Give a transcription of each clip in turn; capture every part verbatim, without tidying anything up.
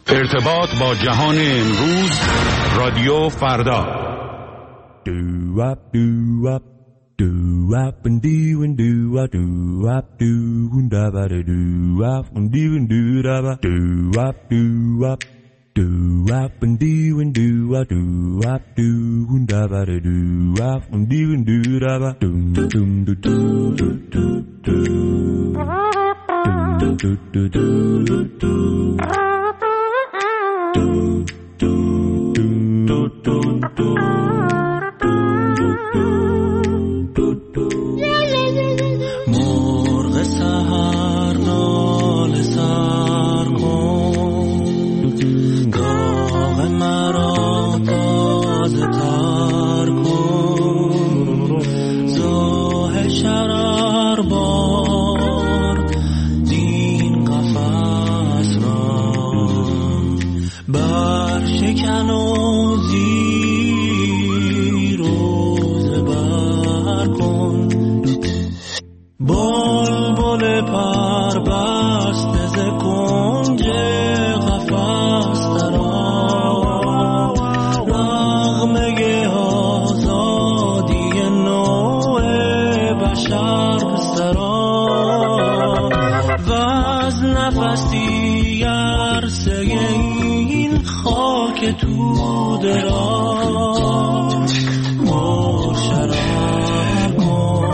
ارتباط با جهان امروز، رادیو فردا. Do up do up do up and do and do up do up do and da ba do up and do and do da ba do up do up do up and do and do up do up do and da ba do up and do and do da ba do do do do do do do do do do do do مرغ سحر ناله سر کن، داغ مرا تازه تر کن، زاه شرر بار این قفس را برشکن و زیر و زبر کن. بلبل پر بسته ز کنج قفس درآ، نغمه آزادی نوع بشر سرا، و از نفسی عرصه این خاک توده را پر شرر کن.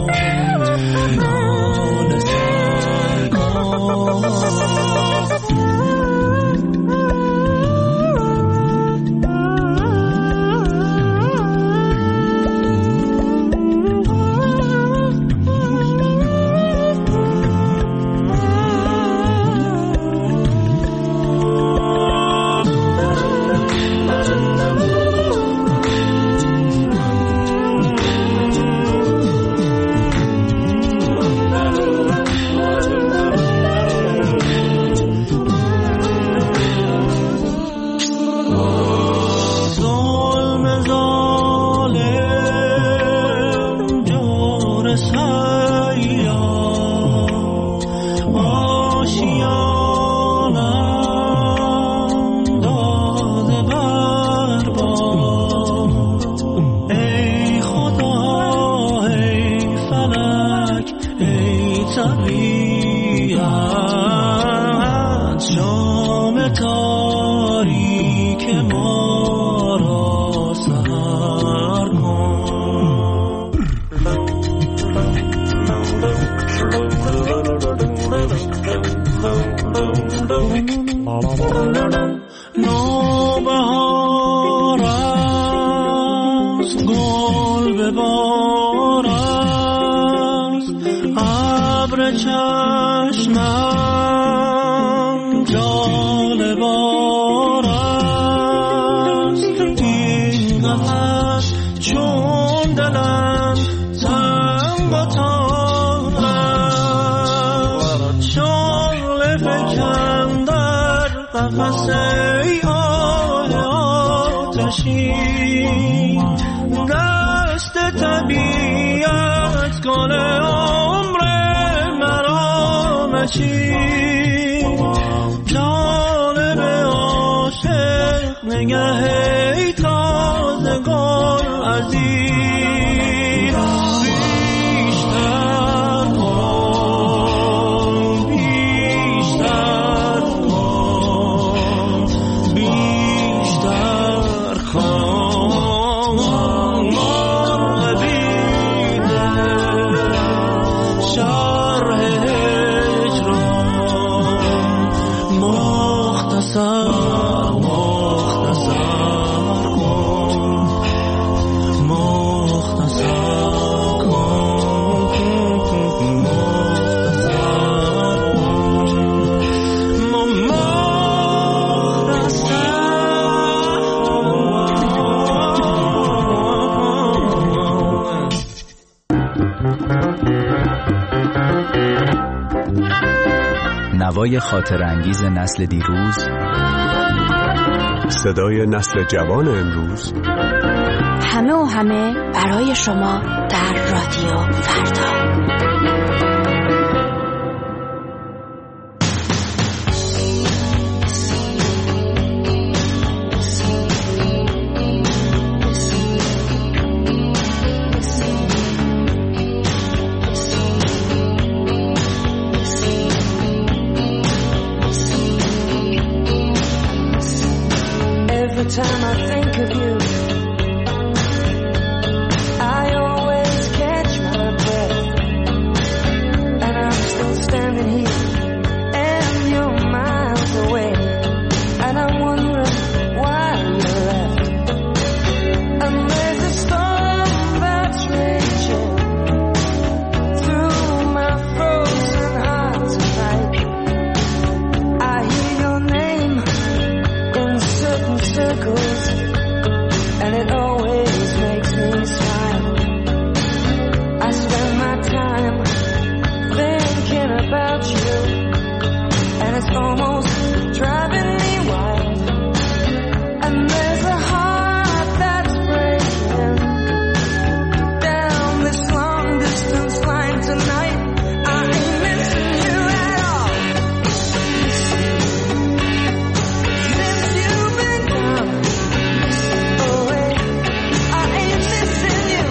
نوبهار است، گل به بار است، ابر چشمم جالبار است. این قفس چون دلم تنگ و تار است، شعله فکن در قفس ای آه آتشین، دست طبیعت کن عمر مرا مچین. جانب عاشق نگه ای تازه گل عزیز، بیشتر کن بیشتر کن بیشتر کن. مرغ بیده شرح هجران، مختصر مختصر کن مختصر کن مختصر نوای خاطرانگیز نسل دیروز، صدای نسل جوان امروز، همه و همه برای شما در رادیو فردا. time I think of you, I always catch my breath, and I'm still standing here, and you're miles away, and I'm wondering why you left. And there's a storm that's raging through my frozen heart tonight. I hear your name in certain circles, and it always makes me smile. I spend my time thinking about you, and it's almost driving me wild. And there's a heart that's breaking down this long distance line tonight. I ain't missing you at all. Since you've been gone away, I ain't missing you.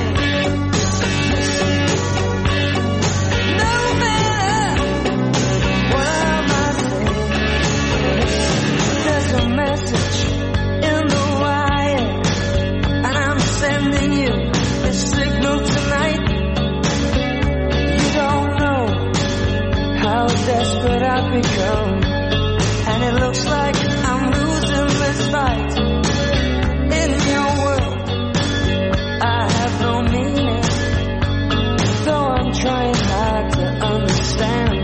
No matter what I might say, there's a message in the wire, and I'm sending you this signal tonight. You don't know how desperate I've become, and it looks like I'm losing this fight. In your world, I have no meaning, though I'm trying hard to understand.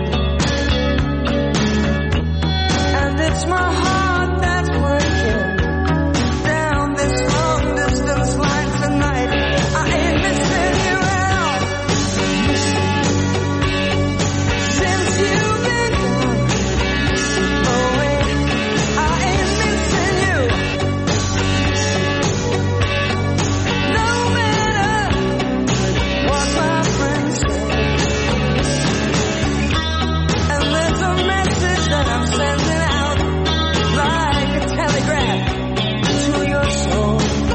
And it's my heart that's breaking down this long distance line tonight. I ain't missing you at all. Since you've been gone away, I ain't missing you. No matter what my friends say. And there's a message that I'm sending out like a telegraph to your soul.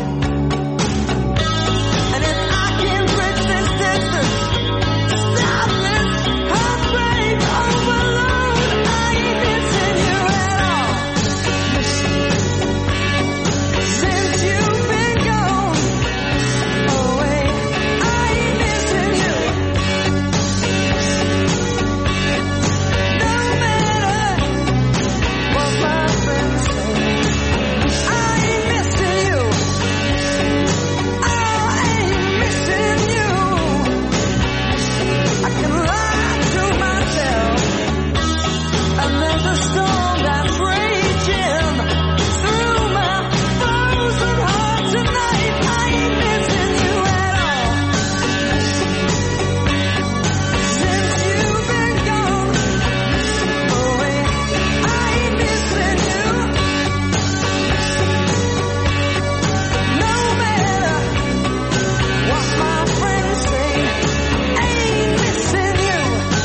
And if I can bridge this distance, stop this heartbreak overload, I ain't missing you at all. Since you've been gone away, I ain't missing you. No matter what my friends say, I ain't missing you. I ain't missing you. I can lie to myself, and there's a storm that's raging through my frozen heart tonight. I ain't missing you at all. Since you've been gone away, I ain't missing you. No matter what my friends say, I ain't missing you.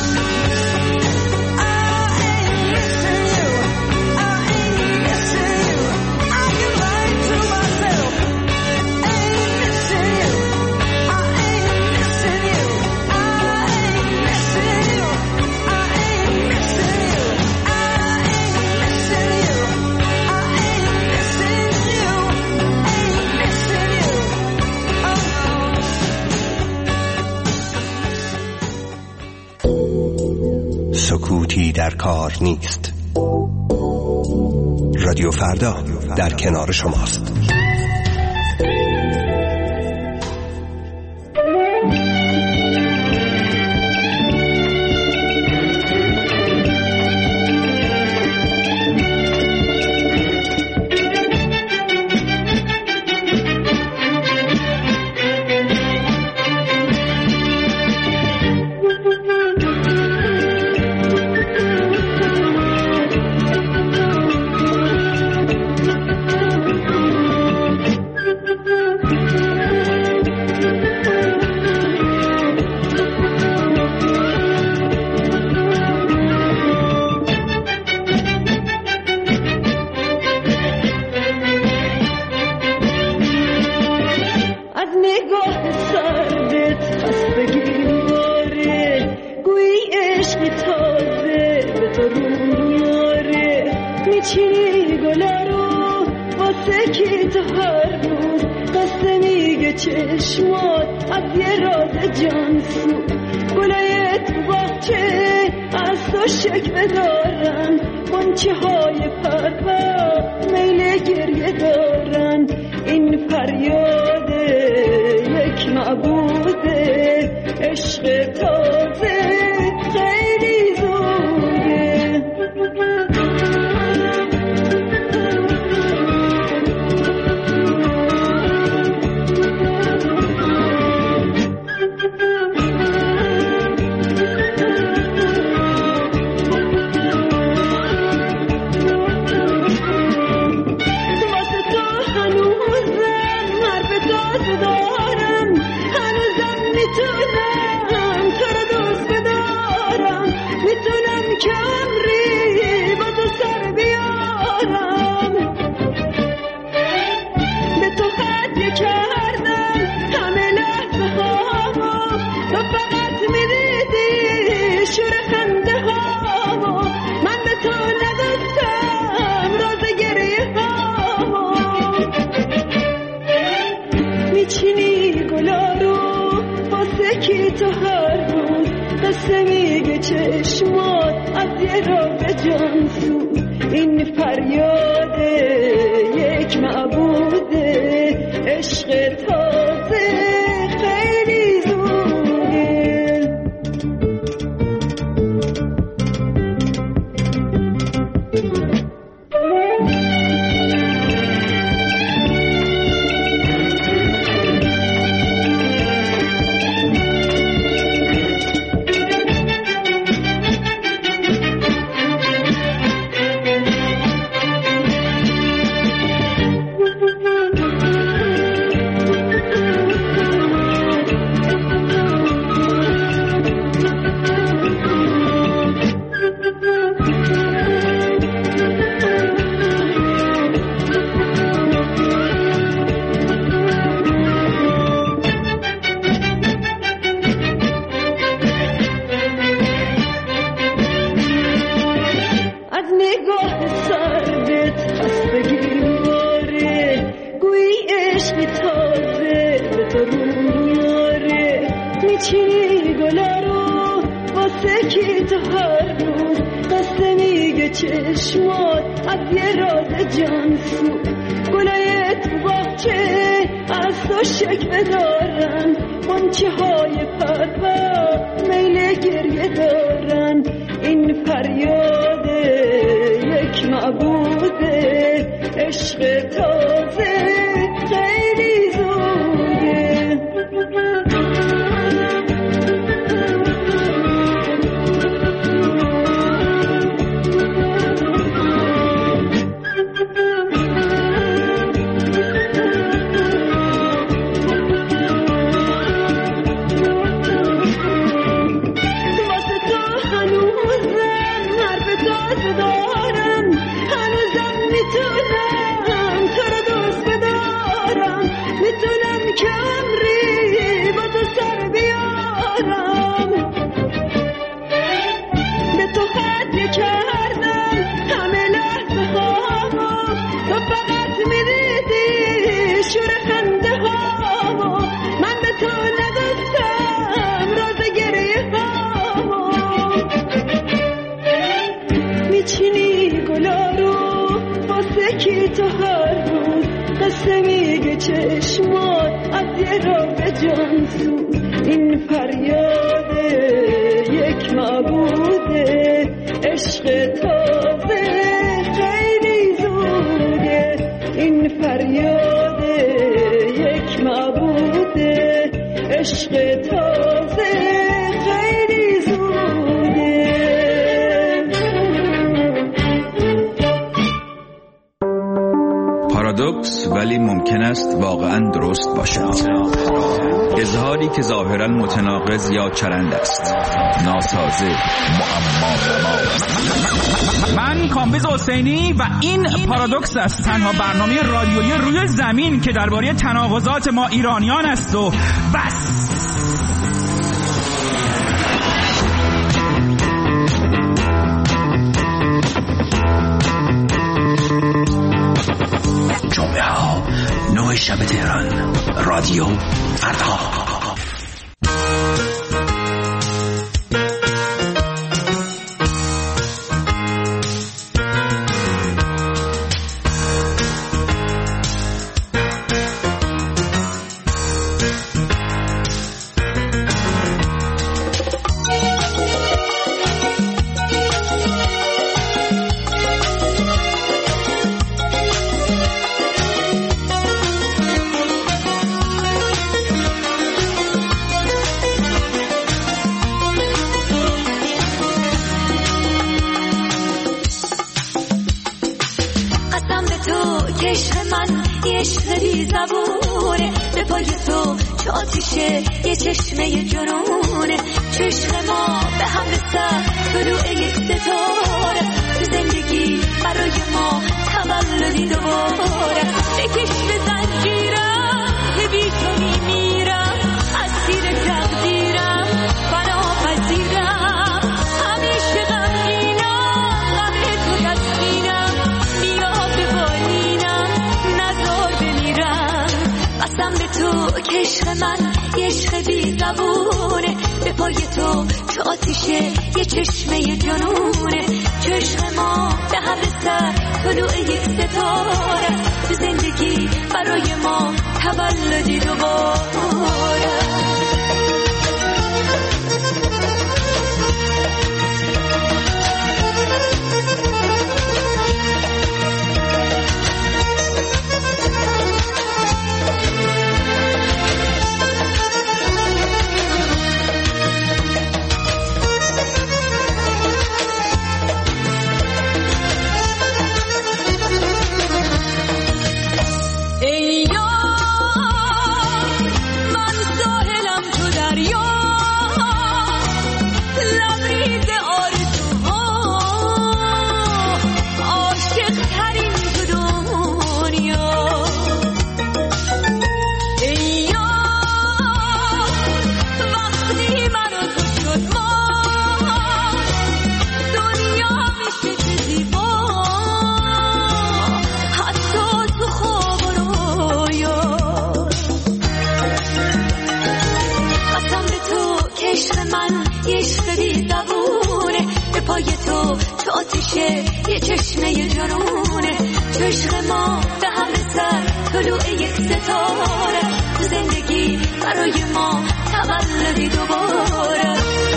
I ain't missing you. I ain't missing you. I can lie to myself. Ain't missing you. I ain't missing you. I ain't missing you. I ain't missing you. I ain't missing you. I ain't missing you. Ain't missing you. Oh no. سکوتی در کار نیست. رادیو فردا در کنار شماست. میچینی گلا رو واسه واسه کی تو هر روز قصه میگه چشمات از یه راز جانسو گلای تو باغچه از تو شکوه دارن غنچه های پرپر میل گریه دارن این فریاد یک معبوده عشق تازه خیلی زوده چشمات از یه راز جانسو این فریاد یک معبوده عشق تازه خیلی زوده چشمات از یه راز جانسو گلای تو باغچه از تو شکوه دارن غنچه های پرپر میل گریه دارن این فریاد یک معبوده عشق تازه خیلی زوده چشمات از یه راز جانسو این فریاد یک معبوده عشق تازه خیلی زوده این فریاد یک معبوده عشق تازه خیلی زوده پارادوکس ولی ممکن است واقعا درست باشد. اظهاری که ظاهرا متناقض یا چرند است، ناسازه، معما. من کامبیز حسینی و این پارادوکس است، تنها برنامه رادیویی روی زمین که درباره تناقضات ما ایرانیان است و بس. جمعه شب تهران. رادیو فردا. یه چشمه جنونه چشم ما به هم رسد طلوع یک ستاره تو زندگی برای ما تولدی دوباره بکش به زنجیرم که بی تو میمیرم اسیر تقدیرم فنا پذیرم همیشه غمگینم غم تو تسکینم بیا به بالینم نذار بمیرم قسم به تو که عشق من یه عشق بی زبونه به پای تو چه آتیشه یه چشمه جنونه چشم ما به هم رسد طلوع یک ستاره تو زندگی برای ما تولدی دوباره یه چشمه جنونه چشم ما به هم رسد طلوع یک ستاره تو زندگی برای ما تولدی دوباره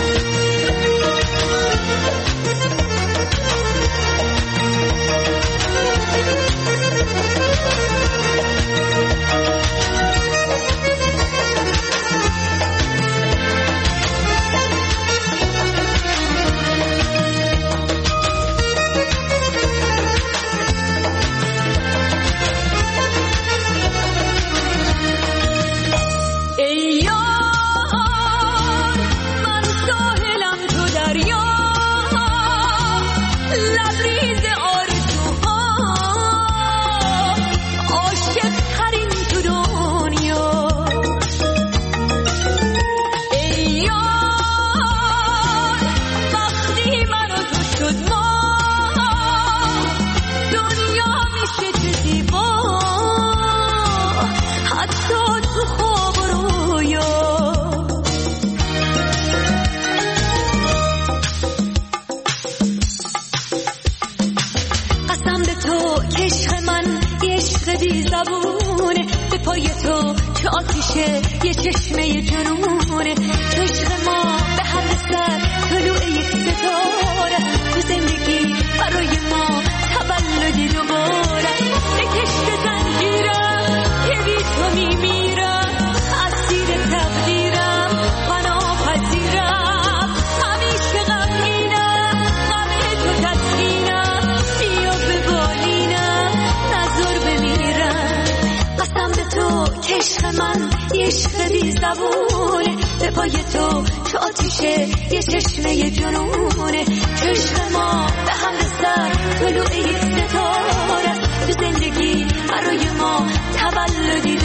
یه چشمه جنونه چشم ما به هم رسد طلوع یک ستاره تو زندگی برای ما تولدی دوباره بکش به زنجیرم که بی تو میمیرم اسیر تقدیرم فنا پذیرم همیشه غمگینم غم تو تسکینم بیا به بالینم نذار بمیرم قسم به تو که عشق من یه عشق بی زبونه به پای تو چه آتیشه یه چشمه جنونه چشم ما به هم رسد طلوع یک ستاره تو زندگی برای ما تولدی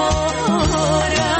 دوباره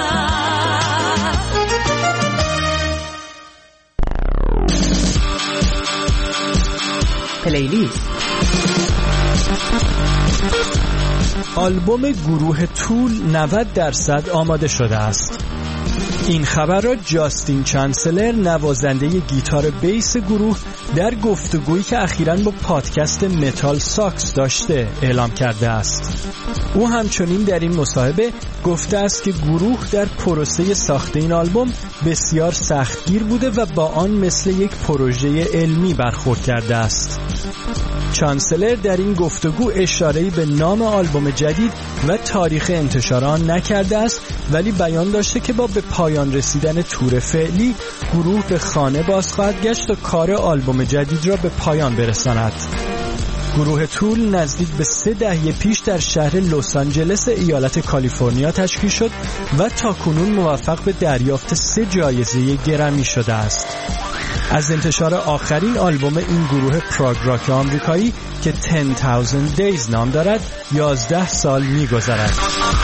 پلیلیست آلبوم گروه تول نود درصد آماده شده است. این خبر را جاستین چانسلر، نوازنده گیتار بیس گروه، در گفتگویی که اخیراً با پادکست متال ساکس داشته اعلام کرده است. او همچنین در این مصاحبه گفته است که گروه در پروسه ساخت این آلبوم بسیار سختگیر بوده و با آن مثل یک پروژه علمی برخورد کرده است. چانسلر در این گفتگو اشاره‌ای به نام آلبوم جدید و تاریخ انتشار آن نکرده است، ولی بیان داشته که با به پایان رسیدن تور فعلی گروه به خانه باز خواهد گشت تا کار آلبوم جدید را به پایان برساند. گروه تول نزدیک به سه دهه پیش در شهر لس آنجلس ایالت کالیفرنیا تشکیل شد و تاکنون موفق به دریافت سه جایزه گرمی شده است. از انتشار آخرین آلبوم این گروه پراگ راک آمریکایی که ده هزار دیز نام دارد یازده سال می‌گذرد.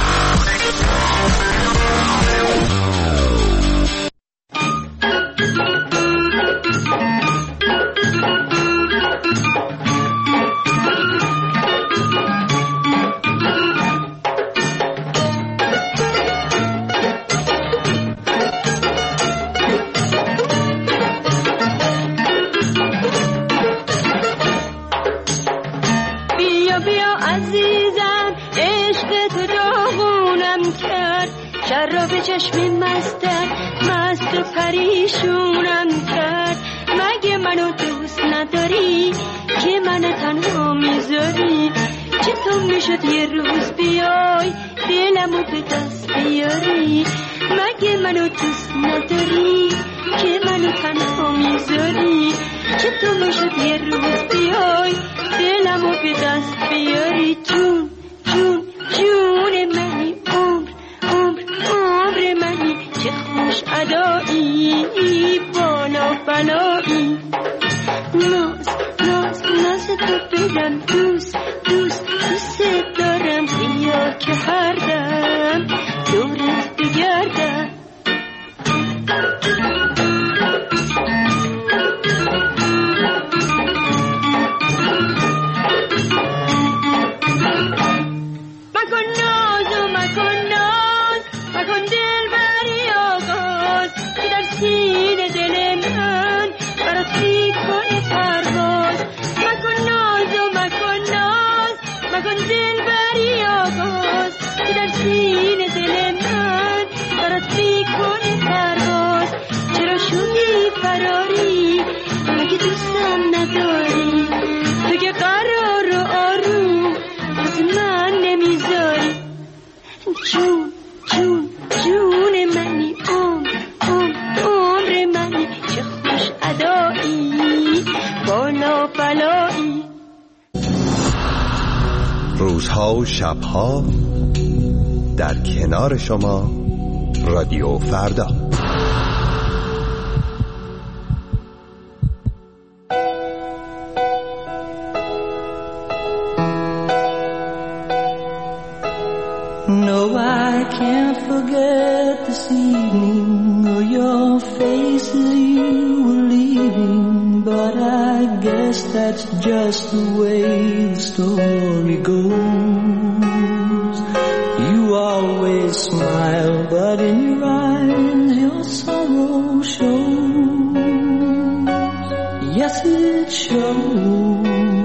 چشمی مستر مست و پریشونم کرد. مگه منو دوست نداری که منو تنها میذاری؟ چطور میشد یه روز بیای دلمو به دست بیاری؟ مگه منو دوست نداری که منو تنها میذاری؟ چطور میشد یه روز بیای دلمو به دست بیاری؟ جون جون جون منی، عمر عمر عمر منی، چه خوش ادایی بالا بلایی. ناز ناز ناز تو بدم دوست دوست دوست دارم، بیا که هر دم دورت بگردم. روزها و شبها در کنار شما رادیو فردا. No, I can't forget this evening or your faces you were leaving, but I guess that's just the way the story goes. You always smile, but in your eyes your sorrow shows. Yes, it shows.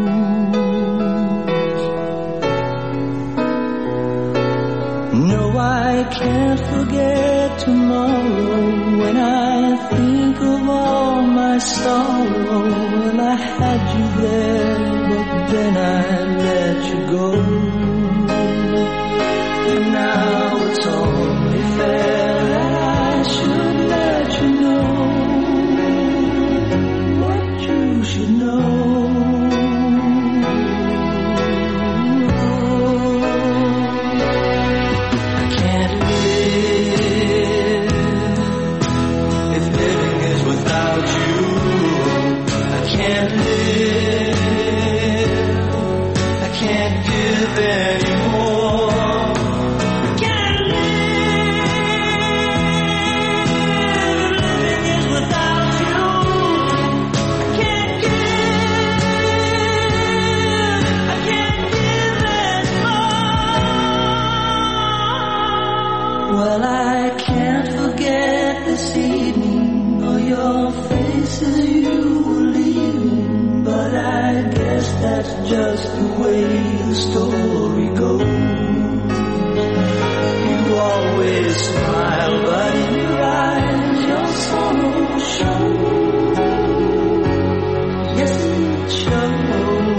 No, I can't forget tomorrow when I think of all my sorrow. Well, I had you there, but then I let you go. And now it's only fair that I should let you know what you should know. that's just the way the story goes. You always smile, but in your eyes your sorrow shows. Yes, it shows.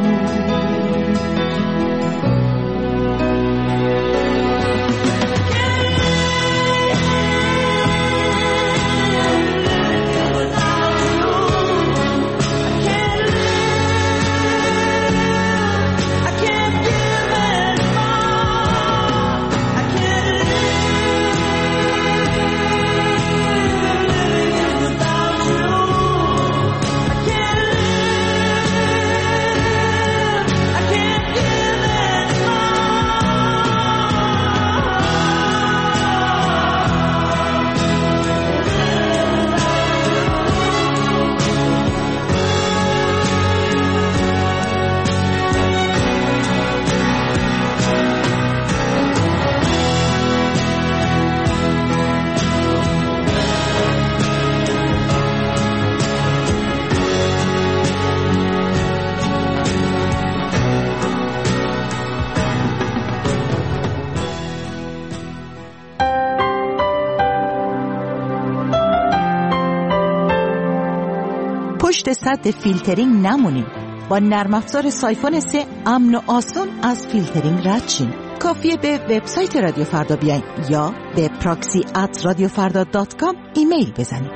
پشت سد فیلترینگ نمونیم. با نرم افزار سایفون سه امن و آسان از فیلترینگ رد شین. کافیه به وبسایت رادیو فردا بیاین یا به پراکسی ات رادیو فردا دات کام ایمیل بزنید.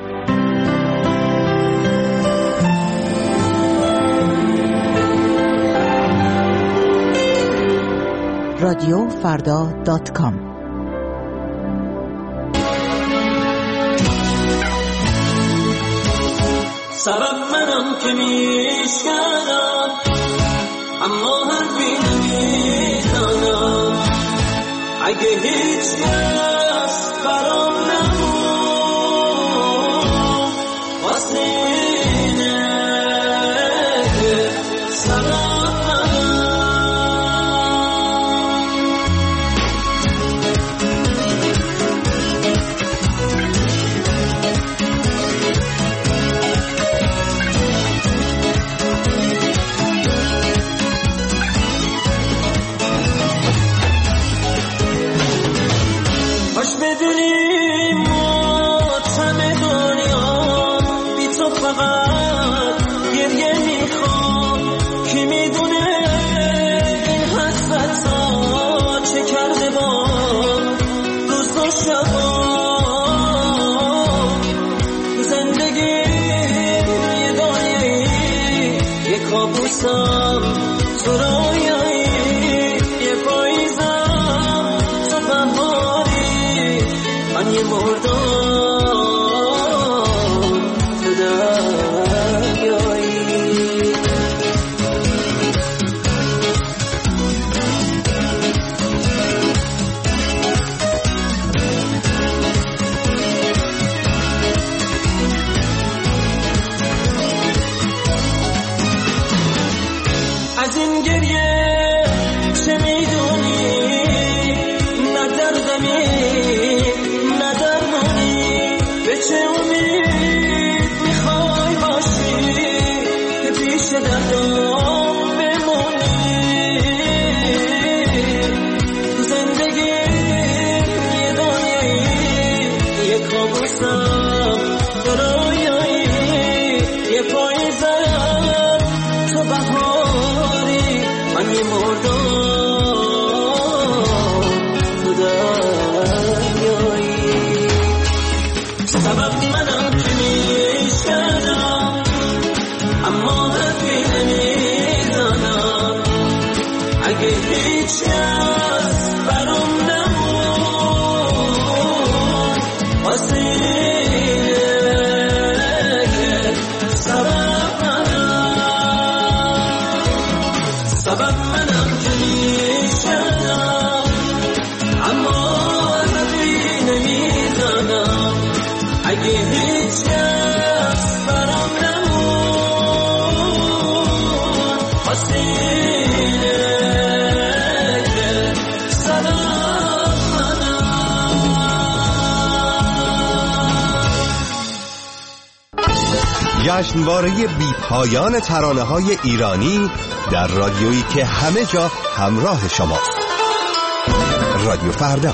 رادیو فردا دات کام. سبب منم که میشکنم اما حرفی نمیزنم. اگه هیچ کس برام نمون واسه اینه که سبب بدونی ماتم دنیا بی تو فقط گریه میخوام. کی میدونه این حسرت ها چه کرده با روز و شبا. زندگی یه دنیایی یه کابوسم تو رویایی یه پاییزم تو بهاری من یه مردم تو دریایی. از این گریه چه میدونی؟ نه دردمی نه درمانی. به چه امید میخوای باشی که پیش دردم بمونی؟ تو زندگی یه دنیایی یه کابوسم تو رویایی یه پاییزم تو بهاری من یه مردم تو دریایی. سبب منم که میشکنم اما حرفی نمیزنم. اگه هیچ کس برام نمون واسه اینه که سبب منم. سبب منم که میشکنم اما حرفی نمیزنم. اگه هیچ کس برام نمون واسه اینه که سبب منم. جشنواره بی پایان ترانه‌های ایرانی در رادیویی که همه جا همراه شماست. رادیو فردا.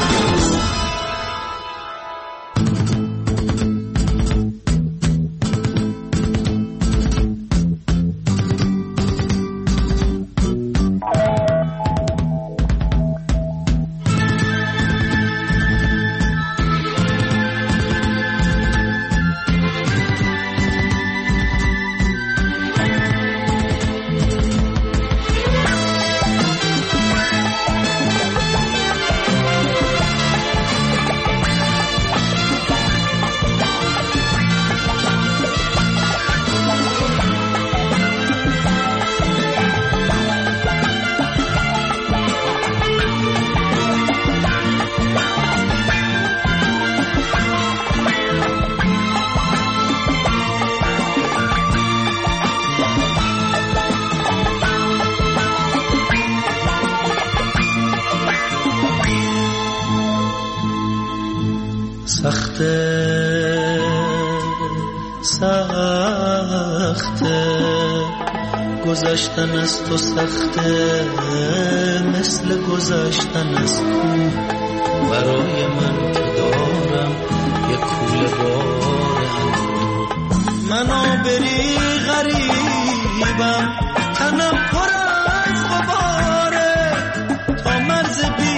سخته سخته گذشتن از تو سخته، مثل گذشتن از تو برای من که دارم یک کوله بارم. من آبری غریبم، تنم پر از غباره، تا مرز بی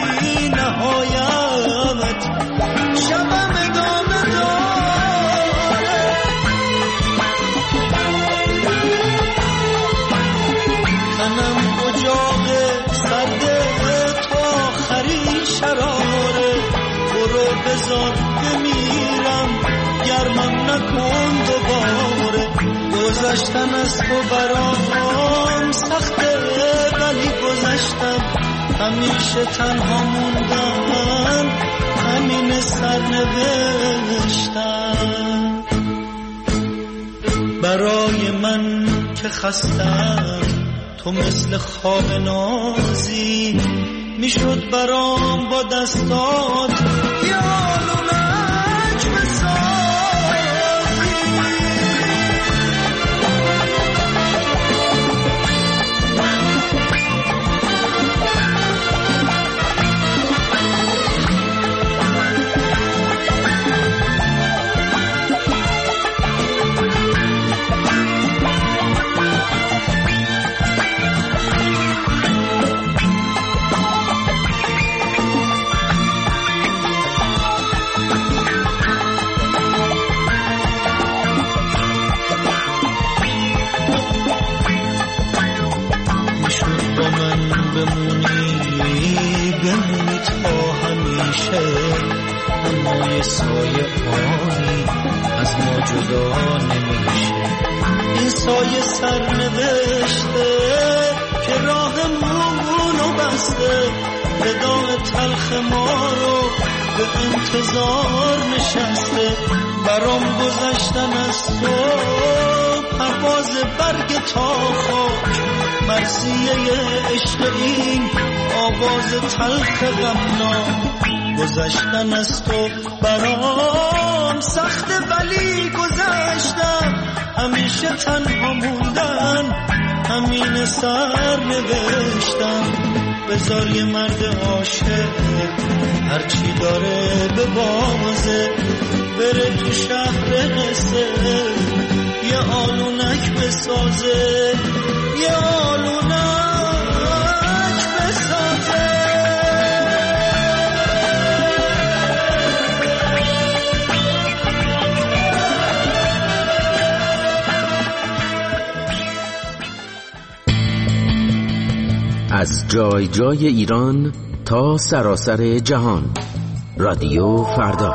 نهایت شبم ادامه داره. تنم اجاق سرده تا آخری شراره، برو بذار بمیرم گرمم نکن دوباره. گذشتن از تو برام سخته، ولی گذشتم، همیشه تنها موندن همین سرنوشتم. برای من که خستم تو مثل خواب نازی، میشد برام با دستات یالونک بسازی. بمونی تا همیشه، اما یه سایه آنی از ما جدا نمیشه. این سایه سرنوشته که راهمونو بسته، وداع تلخ ما رو به انتظار نشسته. برام گذشتن از تو پرواز برگ تا خاک، مرثیه عشق این آواز تلخ غمناک. گذشتن از تو برام سخته، ولی گذشتم، همیشه تنها موندن همین سر نوشتم. بذار یه مرد عاشق هرچی داره به بازه، بره تو شهر قصه یه آلونک بسازه، یه آلونک بسازه. از جای جای ایران تا سراسر جهان، رادیو فردا.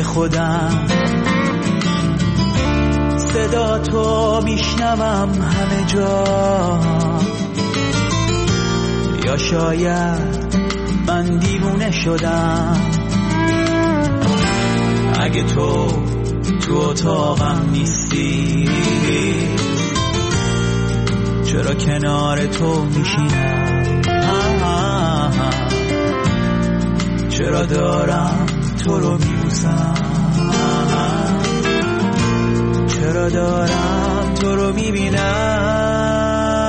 خودم، صدا تو میشنوم همه جا. یا شاید من دیوونه شدم، اگه تو تو اتاقم نیستی چرا کنار تو میشینم؟ چرا دارم تو رو میبوسم؟ چرا دارم تو رو میبینم؟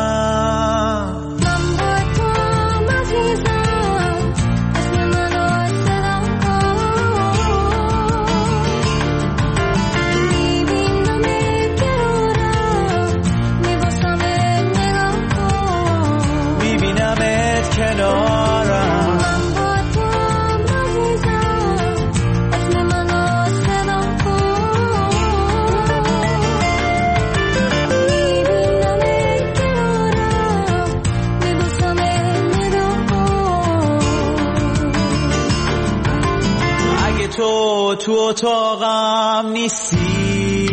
تو تو اتاقم نیستی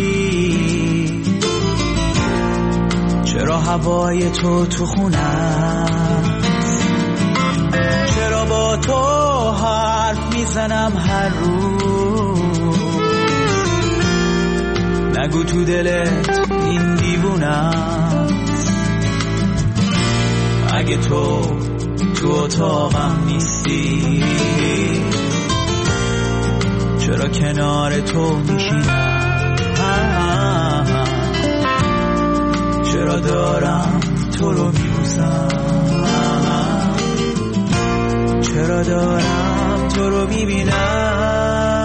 چرا هوای تو تو خونم؟ چرا با تو حرف میزنم هر روز؟ نگو تو دلت این دیوونم. اگه تو تو اتاقم نیستی چرا کنار تو میشینم؟ چرا دارم تو رو میبوسم؟ چرا دارم تو رو میبینم؟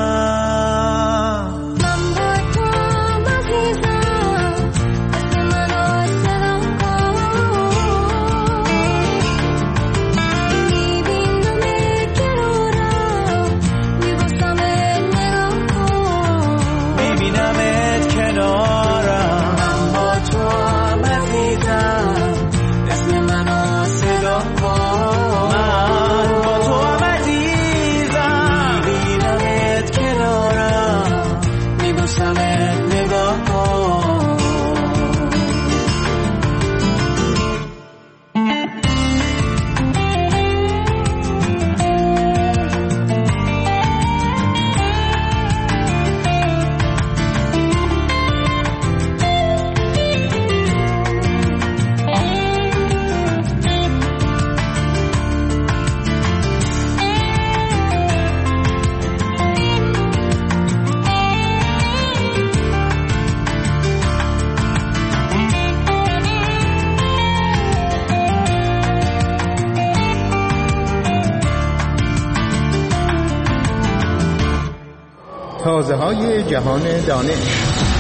تازه های جهان دانش.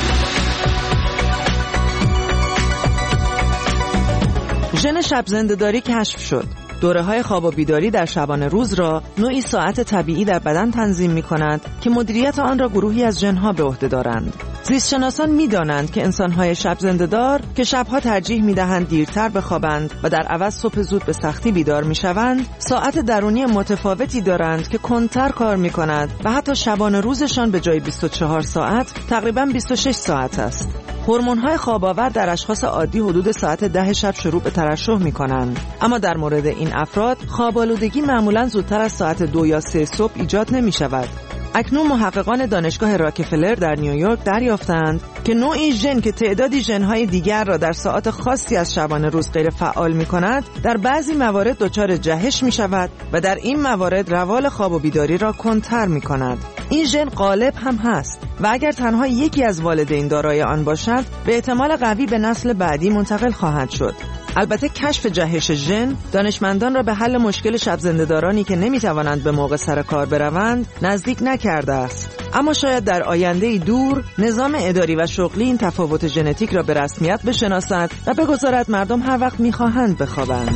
ژن شب زنده‌داری کشف شد. دوره‌های خواب و بیداری در شبانه روز را نوعی ساعت طبیعی در بدن تنظیم می‌کند که مدیریت آن را گروهی از ژن‌ها به عهده دارند. زیستشناسان می‌دانند که انسان‌های شب زنده‌دار که شب‌ها ترجیح می‌دهند دیرتر بخوابند و در عوض صبح زود به سختی بیدار می‌شوند، ساعت درونی متفاوتی دارند که کندتر کار می‌کند و حتی شبانه روزشان به جای بیست و چهار ساعت تقریباً بیست و شش ساعت است. هورمون‌های خواب‌آور در اشخاص عادی حدود ساعت ده شب شروع به ترشح می‌کنند، اما در مورد این افراد خواب‌آلودگی معمولاً زودتر از ساعت دو یا سه صبح ایجاد نمی‌شود. اکنون محققان دانشگاه راکفلر در نیویورک دریافتند که نوعی ژن که تعدادی ژن‌های دیگر را در ساعات خاصی از شبانه روز غیر فعال می‌کند، در بعضی موارد دچار جهش می‌شود و در این موارد روال خواب و بیداری را کندتر می‌کند. این ژن غالب هم هست و اگر تنها یکی از والدین دارای آن باشد، به احتمال قوی به نسل بعدی منتقل خواهد شد. البته کشف جهش ژن دانشمندان را به حل مشکل شب زنده‌دارانی که نمی‌توانند به موقع سر کار بروند نزدیک نکرده است. اما شاید در آینده دور نظام اداری و شغلی این تفاوت ژنتیک را به رسمیت بشناسد و بگذارد مردم هر وقت می‌خواهند بخوابند.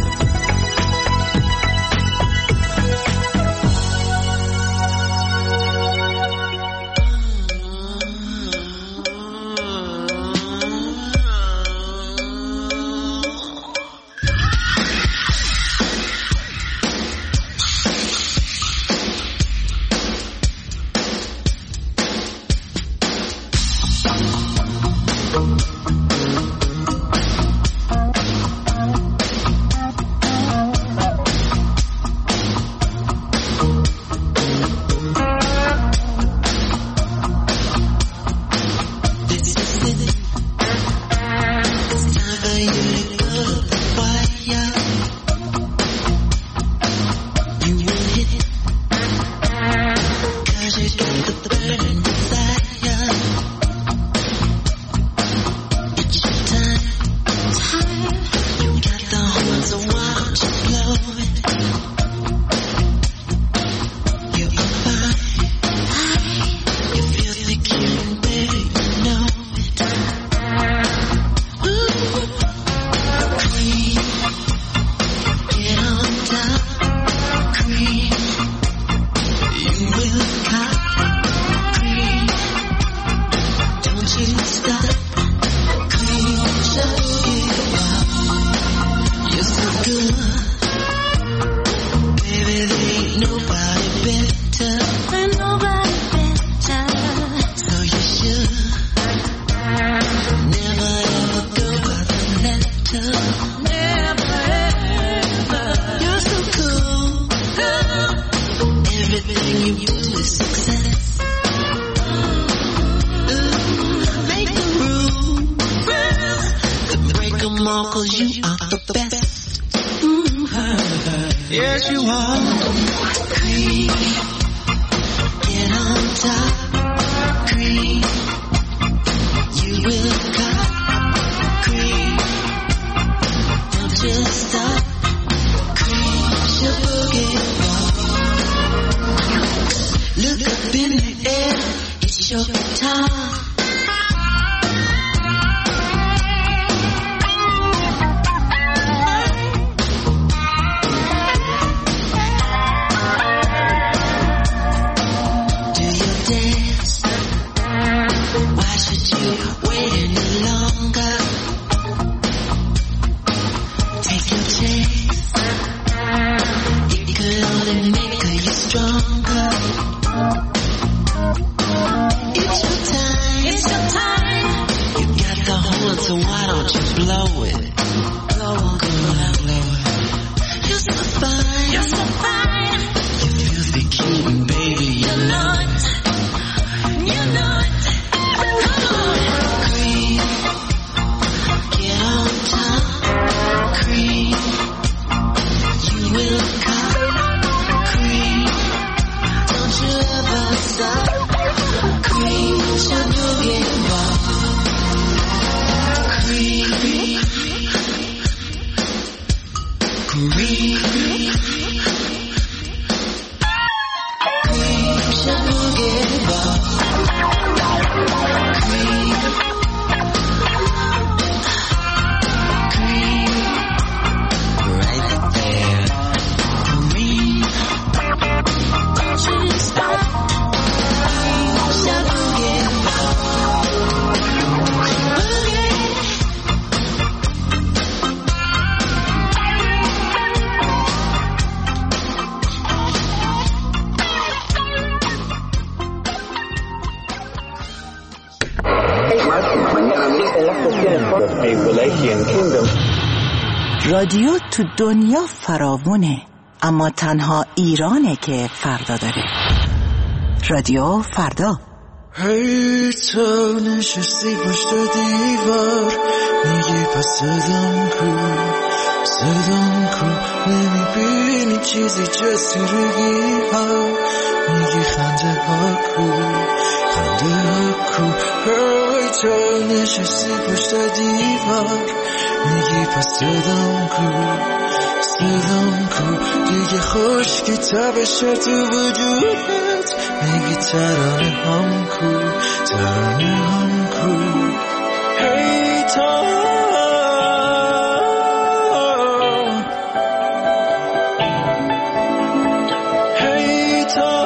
everything you do is success. Ooh, make the rules, break them all 'cause you are the best. Yes, you are. Cream, get on top. Cream, you will cut. Cream, don't you stop. Cream, your boogie ball. Look up in the air, it's your time. So why don't you blow it? Blow on, blow on, blow it. You're so fine, you're so fine. You filthy cute and baby, you're not, you're not. Come on, cream, get on top. Cream, you will come. Cream, don't you ever stop. Cream, your boogie ball. Cream, cream, cream, shampoo get ball. Cream, cream, right there. Cream, don't you stop. Cream, shampoo get ball. رادیو تو دنیا فراوونه، اما تنها ایرانه که فردا داره. رادیو فردا. هی تو نشستی پشت دیوار، میگی پس صدام کو، صدام کو، نمیبینی چیزی جز تیرگی ها، میگی خنده ها کو، خنده ها کو. هی تو نشستی پشت دیوار، میگی پس صدام کو، صدام کو، دیگه خشکی تبشه تو وجودت، میگی ترانه هم کو، ترانه هم کو. هی تا هی تا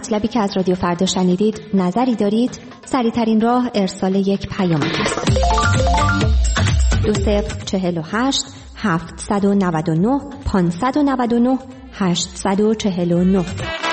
مطلبی که از رادیو فردا شنیدید نظری دارید، سریع‌ترین راه ارسال یک پیام است. دو صفر چهل و هشت هفتصد و نود و نه پانصد و نود و نه هشتصد و چهل و نه.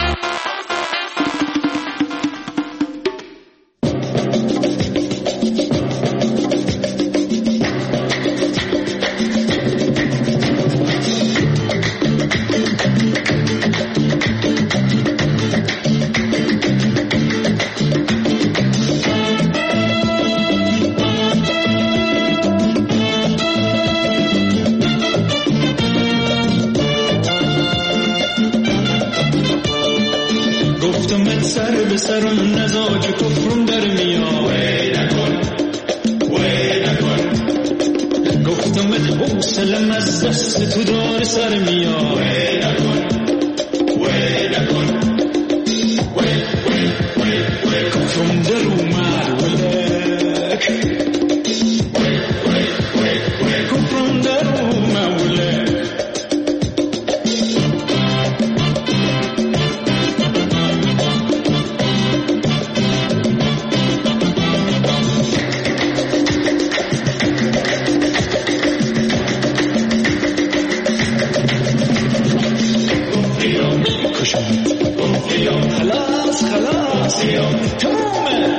سرم نزا که کفرم در میاد وی نکن وی نکن گفتمت حوصلم از دست تو دار سر میاد وی نکن وی نکن وی وی وی وی کفرم در اومد ولک وی وی وی وی کفرم در اومد ولک خلاص خلاص تمومه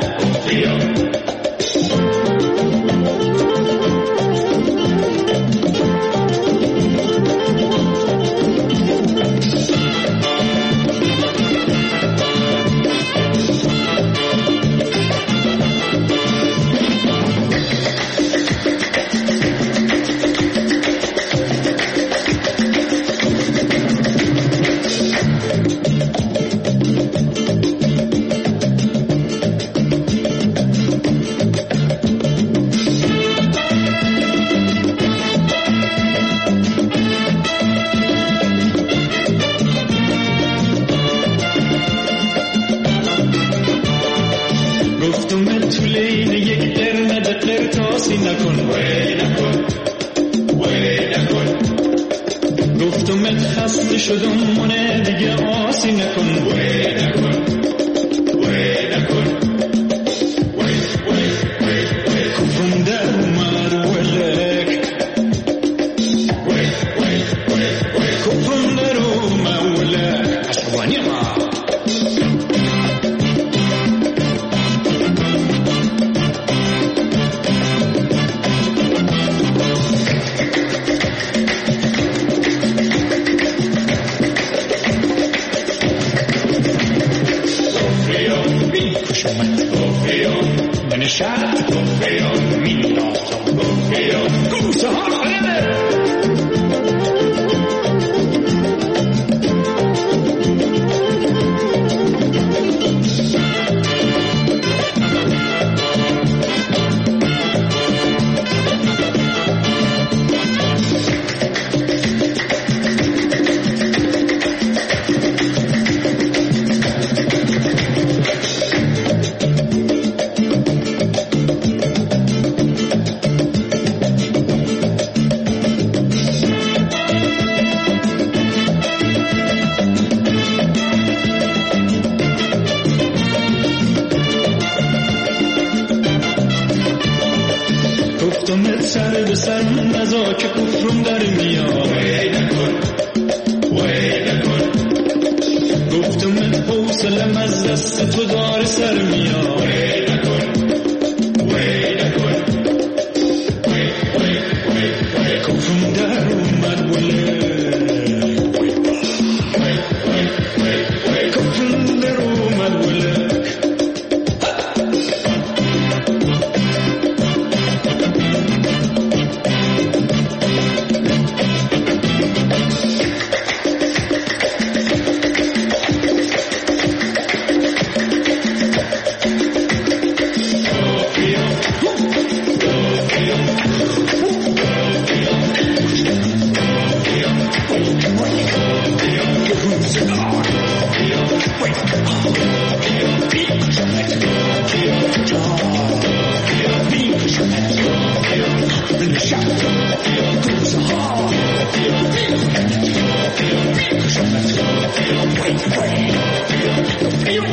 Feel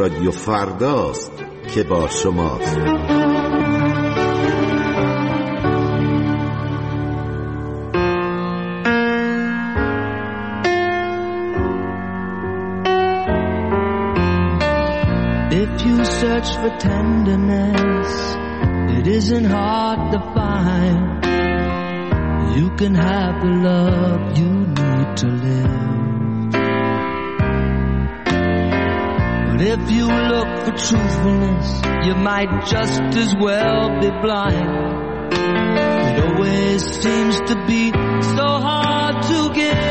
رادیو فرداست که با شماست. If you search for tenderness, it isn't hard to find. You can have the love you need to live. But if you look for truthfulness, you might just as well be blind. It always seems to be so hard to give.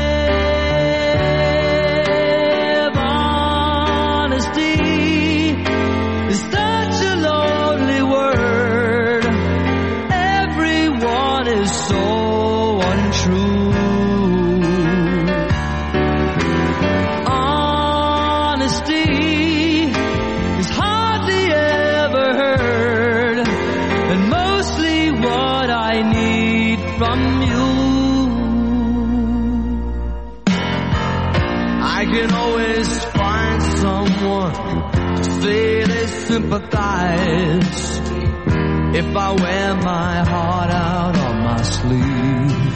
Sympathize if I wear my heart out on my sleeve.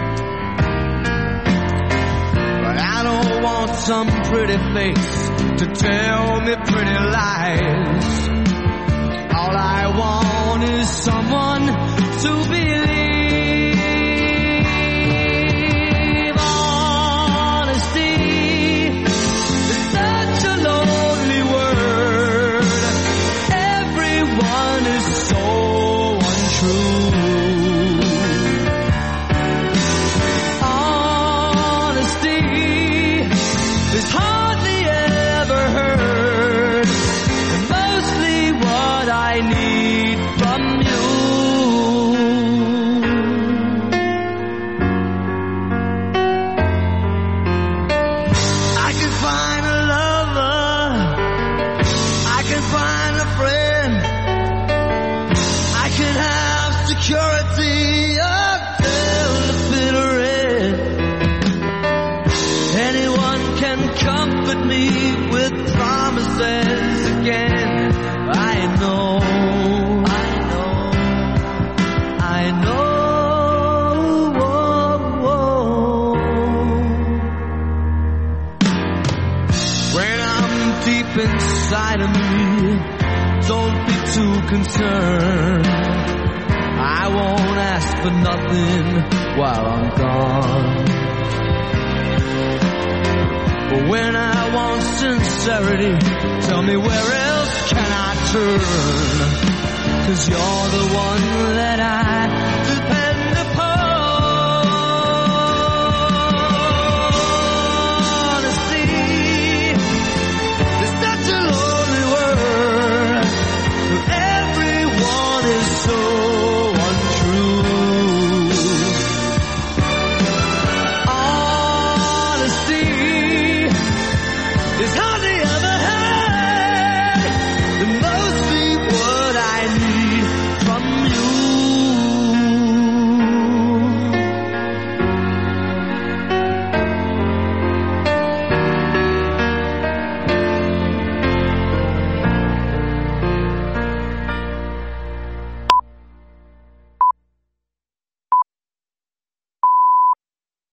But I don't want some pretty face to tell me pretty lies. All I want is someone to believe. Honesty is such a lonely word. Everyone is so untrue. Honesty is hardly ever heard, and mostly what I need from you. I can find a lover, I can find a friend, I can have security until the bitter end. Anyone can comfort me with promises again. I know, I know, I know. When I'm deep inside of me, don't be too concerned. I won't ask for nothing while I'm gone. But when I want sincerity, tell me where else can I turn? 'Cause you're the one that I depend